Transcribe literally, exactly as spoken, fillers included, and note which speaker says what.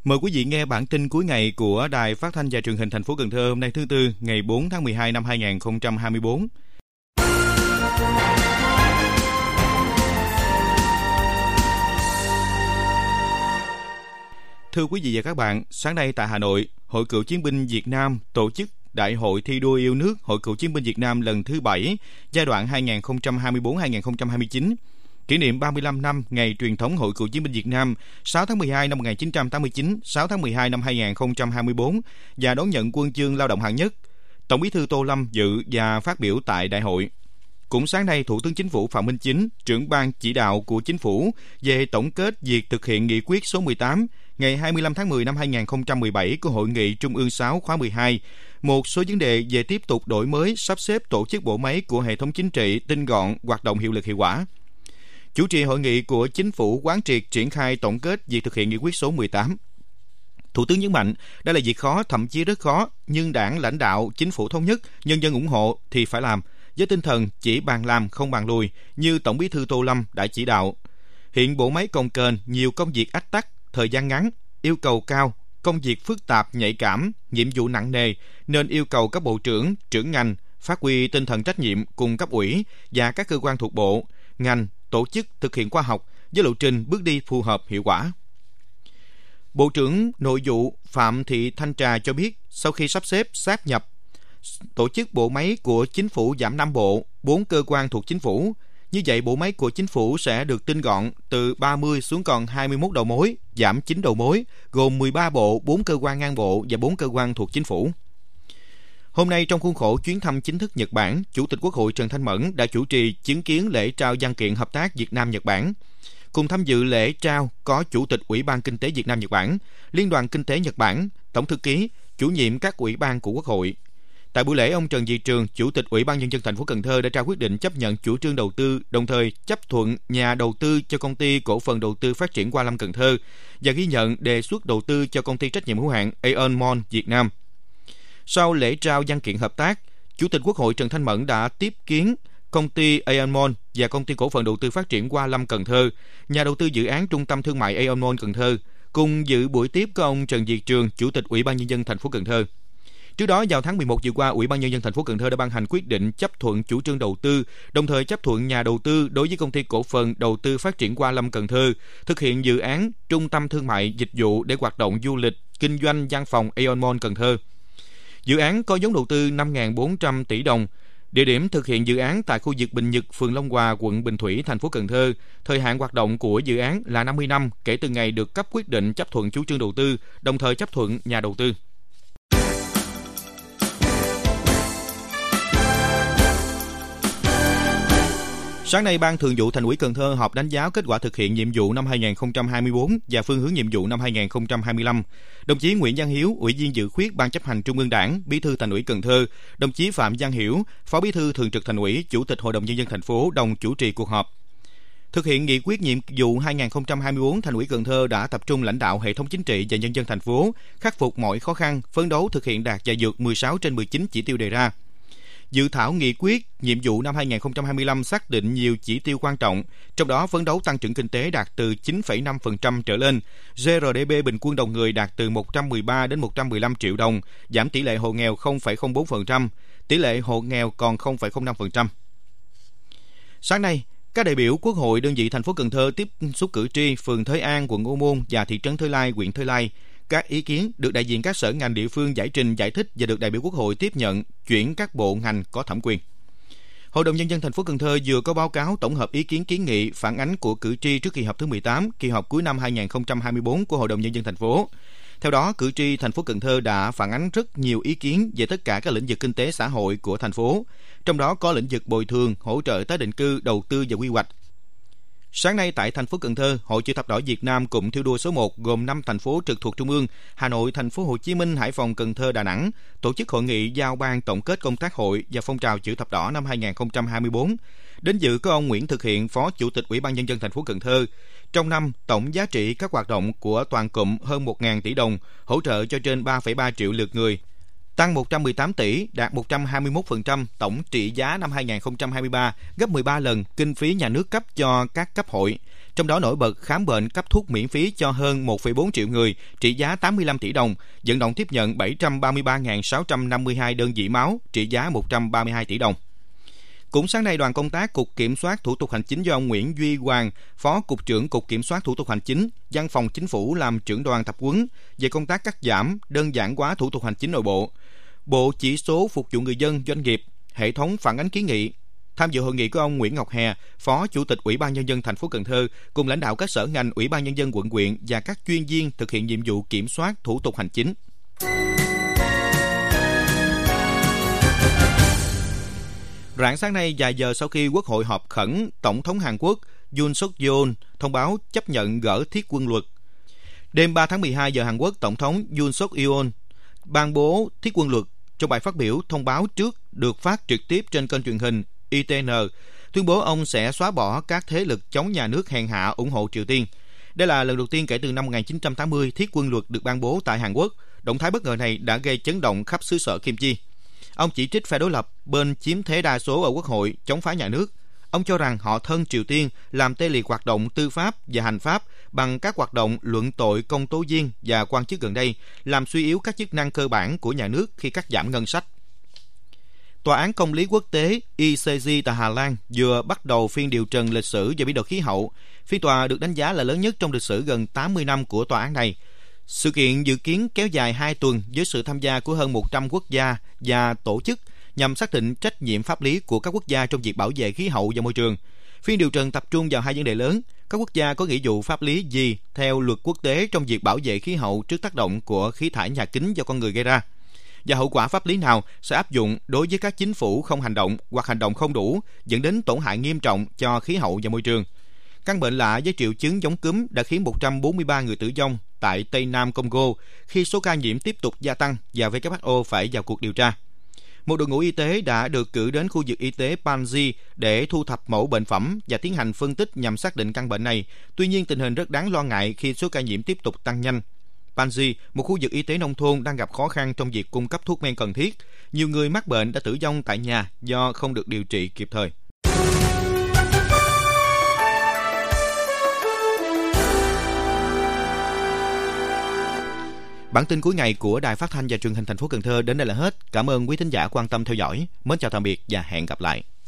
Speaker 1: Mời quý vị nghe bản tin cuối ngày của Đài Phát thanh và Truyền hình thành phố Cần Thơ hôm nay thứ Tư, ngày bốn tháng mười hai năm hai nghìn không trăm hai mươi tư. Thưa quý vị và các bạn, sáng nay tại Hà Nội, Hội Cựu Chiến binh Việt Nam tổ chức Đại hội thi đua yêu nước Hội Cựu Chiến binh Việt Nam lần thứ bảy, giai đoạn hai nghìn không trăm hai mươi tư đến hai nghìn không trăm hai mươi chín. Kỷ niệm ba mươi lăm năm ngày truyền thống Hội Cựu Chiến binh Việt Nam sáu tháng mười hai năm một nghìn chín trăm tám mươi chín, sáu tháng mười hai năm hai nghìn không trăm hai mươi tư và đón nhận huân chương lao động hạng nhất. Tổng Bí thư Tô Lâm dự và phát biểu tại đại hội. Cũng sáng nay, Thủ tướng Chính phủ Phạm Minh Chính, trưởng ban chỉ đạo của Chính phủ về tổng kết việc thực hiện nghị quyết số mười tám ngày hai mươi lăm tháng mười năm hai nghìn không trăm mười bảy của Hội nghị Trung ương sáu khóa mười hai, một số vấn đề về tiếp tục đổi mới, sắp xếp tổ chức bộ máy của hệ thống chính trị tinh gọn, hoạt động hiệu lực hiệu quả. Chủ trì hội nghị của Chính phủ quán triệt triển khai tổng kết việc thực hiện nghị quyết số mười tám. Thủ tướng nhấn mạnh, đây là việc khó, thậm chí rất khó, nhưng Đảng, lãnh đạo, Chính phủ thống nhất, nhân dân ủng hộ thì phải làm, với tinh thần chỉ bàn làm không bàn lùi, như Tổng Bí thư Tô Lâm đã chỉ đạo. Hiện bộ máy cồng kềnh, nhiều công việc ách tắc, thời gian ngắn, yêu cầu cao, công việc phức tạp, nhạy cảm, nhiệm vụ nặng nề, nên yêu cầu các bộ trưởng, trưởng ngành phát huy tinh thần trách nhiệm cùng cấp ủy và các cơ quan thuộc bộ, ngành, tổ chức thực hiện khoa học với lộ trình bước đi phù hợp hiệu quả. Bộ trưởng Nội vụ Phạm Thị Thanh Trà cho biết, sau khi sắp xếp sáp nhập tổ chức bộ máy của Chính phủ giảm năm bộ, bốn cơ quan thuộc Chính phủ, như vậy bộ máy của Chính phủ sẽ được tinh gọn từ ba mươi xuống còn hai mươi mốt đầu mối, giảm chín đầu mối, gồm mười ba bộ, bốn cơ quan ngang bộ và bốn cơ quan thuộc Chính phủ. Hôm nay, trong khuôn khổ chuyến thăm chính thức Nhật Bản, Chủ tịch Quốc hội Trần Thanh Mẫn đã chủ trì chứng kiến lễ trao văn kiện hợp tác Việt Nam-Nhật Bản. Cùng tham dự lễ trao có Chủ tịch Ủy ban Kinh tế Việt Nam-Nhật Bản, Liên đoàn Kinh tế Nhật Bản, Tổng thư ký, chủ nhiệm các ủy ban của Quốc hội. Tại buổi lễ, ông Trần Việt Trường, Chủ tịch Ủy ban Nhân dân thành phố Cần Thơ đã trao quyết định chấp nhận chủ trương đầu tư, đồng thời chấp thuận nhà đầu tư cho Công ty Cổ phần Đầu tư Phát triển Hoa Lâm Cần Thơ và ghi nhận đề xuất đầu tư cho Công ty trách nhiệm hữu hạn Aeon Mall Việt Nam. Sau lễ trao văn kiện hợp tác, Chủ tịch Quốc hội Trần Thanh Mẫn đã tiếp kiến Công ty Aeon Mall và Công ty Cổ phần Đầu tư Phát triển Hoa Lâm Cần Thơ, nhà đầu tư dự án Trung tâm Thương mại Aeon Mall Cần Thơ. Cùng dự buổi tiếp có ông Trần Việt Trường, Chủ tịch Ủy ban Nhân dân thành phố Cần Thơ. Trước đó, vào tháng mười một vừa qua, Ủy ban Nhân dân thành phố Cần Thơ đã ban hành quyết định chấp thuận chủ trương đầu tư, đồng thời chấp thuận nhà đầu tư đối với Công ty Cổ phần Đầu tư Phát triển Hoa Lâm Cần Thơ thực hiện dự án Trung tâm Thương mại Dịch vụ để hoạt động du lịch, kinh doanh văn phòng Aeon Mall Cần Thơ. Dự án có vốn đầu tư năm nghìn bốn trăm tỷ đồng. Địa điểm thực hiện dự án tại khu vực Bình Nhật, phường Long Hòa, quận Bình Thủy, thành phố Cần Thơ. Thời hạn hoạt động của dự án là năm mươi năm kể từ ngày được cấp quyết định chấp thuận chủ trương đầu tư, đồng thời chấp thuận nhà đầu tư. Sáng nay, Ban Thường vụ Thành ủy Cần Thơ họp đánh giá kết quả thực hiện nhiệm vụ năm hai nghìn không trăm hai mươi tư và phương hướng nhiệm vụ năm hai nghìn không trăm hai mươi lăm. Đồng chí Nguyễn Văn Hiếu, Ủy viên dự khuyết Ban Chấp hành Trung ương Đảng, Bí thư Thành ủy Cần Thơ, đồng chí Phạm Văn Hiểu, Phó Bí thư Thường trực Thành ủy, Chủ tịch Hội đồng Nhân dân thành phố đồng chủ trì cuộc họp. Thực hiện nghị quyết nhiệm vụ hai nghìn không trăm hai mươi tư, Thành ủy Cần Thơ đã tập trung lãnh đạo hệ thống chính trị và nhân dân thành phố khắc phục mọi khó khăn, phấn đấu thực hiện đạt và vượt mười sáu trên mười chín chỉ tiêu đề ra. Dự thảo nghị quyết nhiệm vụ năm hai nghìn không trăm hai mươi lăm xác định nhiều chỉ tiêu quan trọng, trong đó phấn đấu tăng trưởng kinh tế đạt từ chín phẩy năm phần trăm trở lên, giê rờ đê pê bình quân đầu người đạt từ một trăm mười ba đến một trăm mười lăm triệu đồng, giảm tỷ lệ hộ nghèo không phẩy không bốn phần trăm, tỷ lệ hộ nghèo còn không phẩy không năm phần trăm. Sáng nay, các đại biểu Quốc hội đơn vị thành phố Cần Thơ tiếp xúc cử tri phường Thới An, quận Ô Môn và thị trấn Thới Lai, huyện Thới Lai. Các ý kiến được đại diện các sở ngành địa phương giải trình giải thích và được đại biểu Quốc hội tiếp nhận, chuyển các bộ ngành có thẩm quyền. Hội đồng Nhân dân thành phố Cần Thơ vừa có báo cáo tổng hợp ý kiến kiến nghị phản ánh của cử tri trước kỳ họp thứ mười tám, kỳ họp cuối năm hai nghìn không trăm hai mươi tư của Hội đồng Nhân dân thành phố. Theo đó, cử tri thành phố Cần Thơ đã phản ánh rất nhiều ý kiến về tất cả các lĩnh vực kinh tế xã hội của thành phố, trong đó có lĩnh vực bồi thường, hỗ trợ tái định cư, đầu tư và quy hoạch. Sáng nay tại thành phố Cần Thơ, Hội Chữ thập đỏ Việt Nam cụm thi đua số một gồm năm thành phố trực thuộc Trung ương: Hà Nội, Thành phố Hồ Chí Minh, Hải Phòng, Cần Thơ, Đà Nẵng tổ chức hội nghị giao ban tổng kết công tác hội và phong trào Chữ thập đỏ năm hai nghìn không trăm hai mươi tư. Đến dự có ông Nguyễn Thực Hiện, Phó Chủ tịch Ủy ban Nhân dân thành phố Cần Thơ. Trong năm, tổng giá trị các hoạt động của toàn cụm hơn một nghìn tỷ đồng, hỗ trợ cho trên ba phẩy ba triệu lượt người, tăng một trăm mười tám tỷ, đạt một trăm hai mươi mốt phần trăm tổng trị giá năm hai nghìn không trăm hai mươi ba, gấp mười ba lần kinh phí nhà nước cấp cho các cấp hội. Trong đó nổi bật khám bệnh cấp thuốc miễn phí cho hơn một phẩy bốn triệu người, trị giá tám mươi lăm tỷ đồng, vận động tiếp nhận bảy trăm ba mươi ba nghìn sáu trăm năm mươi hai đơn vị máu, trị giá một trăm ba mươi hai tỷ đồng. Cũng sáng nay, đoàn công tác Cục Kiểm soát Thủ tục Hành chính do ông Nguyễn Duy Hoàng, Phó Cục trưởng Cục Kiểm soát Thủ tục Hành chính, Văn phòng Chính phủ làm trưởng đoàn tập huấn về công tác cắt giảm, đơn giản hóa thủ tục hành chính nội bộ, bộ chỉ số phục vụ người dân, doanh nghiệp, hệ thống phản ánh kiến nghị. Tham dự hội nghị có ông Nguyễn Ngọc Hè, Phó Chủ tịch Ủy ban Nhân dân thành phố Cần Thơ, cùng lãnh đạo các sở ngành, Ủy ban Nhân dân quận huyện và các chuyên viên thực hiện nhiệm vụ kiểm soát thủ tục hành chính. Rạng sáng nay, vài giờ sau khi Quốc hội họp khẩn, Tổng thống Hàn Quốc Yoon suk yeol thông báo chấp nhận gỡ thiết quân luật. Đêm ba tháng mười hai giờ Hàn Quốc, Tổng thống Yoon suk yeol ban bố thiết quân luật. Trong bài phát biểu thông báo trước được phát trực tiếp trên kênh truyền hình i tê en, tuyên bố ông sẽ xóa bỏ các thế lực chống nhà nước hèn hạ ủng hộ Triều Tiên. Đây là lần đầu tiên kể từ năm một nghìn chín trăm tám mươi thiết quân luật được ban bố tại Hàn Quốc. Động thái bất ngờ này đã gây chấn động khắp xứ sở Kim Chi. Ông chỉ trích phe đối lập bên chiếm thế đa số ở Quốc hội chống phá nhà nước. Ông cho rằng họ thân Triều Tiên làm tê liệt hoạt động tư pháp và hành pháp bằng các hoạt động luận tội công tố viên và quan chức gần đây, làm suy yếu các chức năng cơ bản của nhà nước khi cắt giảm ngân sách. Tòa án Công lý Quốc tế i xê giê tại Hà Lan vừa bắt đầu phiên điều trần lịch sử về biến đổi khí hậu. Phiên tòa được đánh giá là lớn nhất trong lịch sử gần tám mươi năm của tòa án này. Sự kiện dự kiến kéo dài hai tuần với sự tham gia của hơn một trăm quốc gia và tổ chức nhằm xác định trách nhiệm pháp lý của các quốc gia trong việc bảo vệ khí hậu và môi trường. Phiên điều trần tập trung vào hai vấn đề lớn. Các quốc gia có nghĩa vụ pháp lý gì theo luật quốc tế trong việc bảo vệ khí hậu trước tác động của khí thải nhà kính do con người gây ra? Và hậu quả pháp lý nào sẽ áp dụng đối với các chính phủ không hành động hoặc hành động không đủ, dẫn đến tổn hại nghiêm trọng cho khí hậu và môi trường? Căn bệnh lạ với triệu chứng giống cúm đã khiến một trăm bốn mươi ba người tử vong tại Tây Nam Congo khi số ca nhiễm tiếp tục gia tăng và vê kép hát o phải vào cuộc điều tra. Một đội ngũ y tế đã được cử đến khu vực y tế Panzi để thu thập mẫu bệnh phẩm và tiến hành phân tích nhằm xác định căn bệnh này. Tuy nhiên, tình hình rất đáng lo ngại khi số ca nhiễm tiếp tục tăng nhanh. Panzi, một khu vực y tế nông thôn đang gặp khó khăn trong việc cung cấp thuốc men cần thiết. Nhiều người mắc bệnh đã tử vong tại nhà do không được điều trị kịp thời. Bản tin cuối ngày của Đài Phát thanh và Truyền hình thành phố Cần Thơ đến đây là hết. Cảm ơn quý thính giả quan tâm theo dõi. Mến chào tạm biệt và hẹn gặp lại.